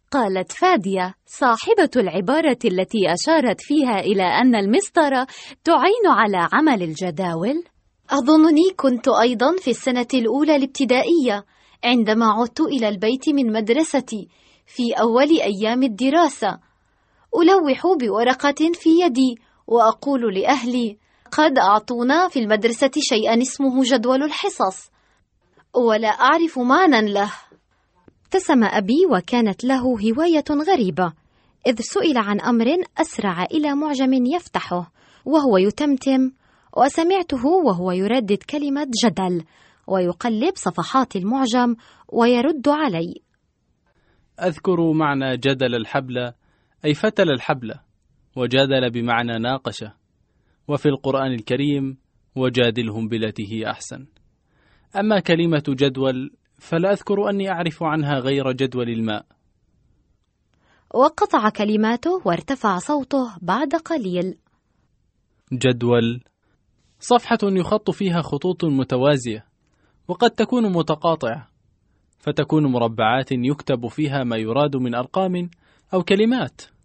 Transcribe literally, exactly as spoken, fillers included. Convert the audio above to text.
قالت فادية صاحبة العبارة التي أشارت فيها إلى أن المسطرة تعين على عمل الجداول. أظنني كنت أيضا في السنة الأولى الابتدائية عندما عدت إلى البيت من مدرستي في أول أيام الدراسة، ألوح بورقة في يدي وأقول لأهلي: قد أعطونا في المدرسة شيئا اسمه جدول الحصص، ولا أعرف معنى له. ابتسم أبي وكانت له هواية غريبة، إذ سئل عن أمر أسرع إلى معجم يفتحه وهو يتمتم، وسمعته وهو يردد كلمة جدل ويقلب صفحات المعجم ويرد علي. أذكر معنى جدل الحبل أي فتل الحبل، وجادل بمعنى ناقش، وفي القرآن الكريم وجادلهم بالتي هي أحسن. أما كلمة جدول فلا أذكر أني أعرف عنها غير جدول الماء. وقطع كلماته وارتفع صوته بعد قليل. جدول صفحة يخط فيها خطوط متوازية، وقد تكون متقاطعة، فتكون مربعات يكتب فيها ما يراد من أرقام أو كلمات.